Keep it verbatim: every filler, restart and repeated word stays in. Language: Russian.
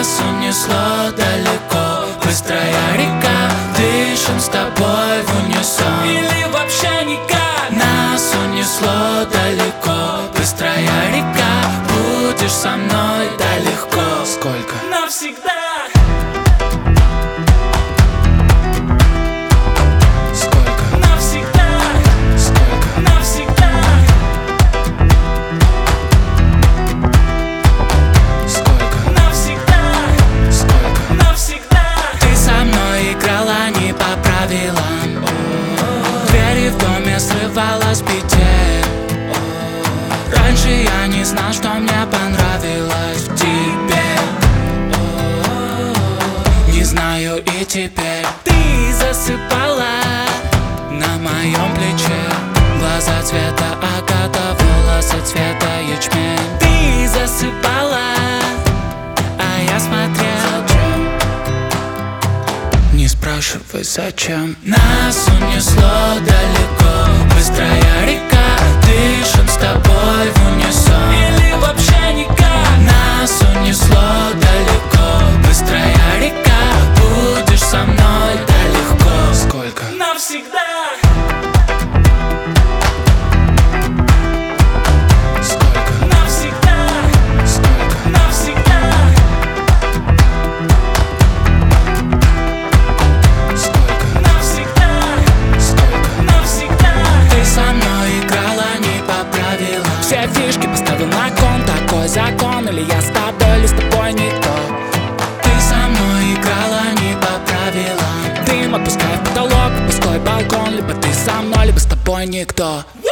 Нас унесло далеко, быстрая река, дышим с тобой в унисон. Или вообще никак. Нас унесло далеко, быстрая река, будешь со мной, да легко. Сколько? Навсегда. Двери в доме срывала с петель. Раньше я не знал, что мне понравилось в тебе. Не знаю и теперь. Ты засыпала на моем плече. Глаза цвета агата, волосы цвета ячмень. Ты засыпала, а я смотрел. Не спрашивай зачем. Нас унесло далеко, быстрая река, дышим с тобой в унисон. Или вообще никак. Нас унесло далеко, быстрая река, будешь со мной, да легко. Сколько? Навсегда. Все фишки поставил на кон, такой закон. Или я с тобой, или с тобой никто. Ты со мной играла не по правилам. Дым отпускай в потолок, пустой балкон. Либо ты со мной, либо с тобой никто.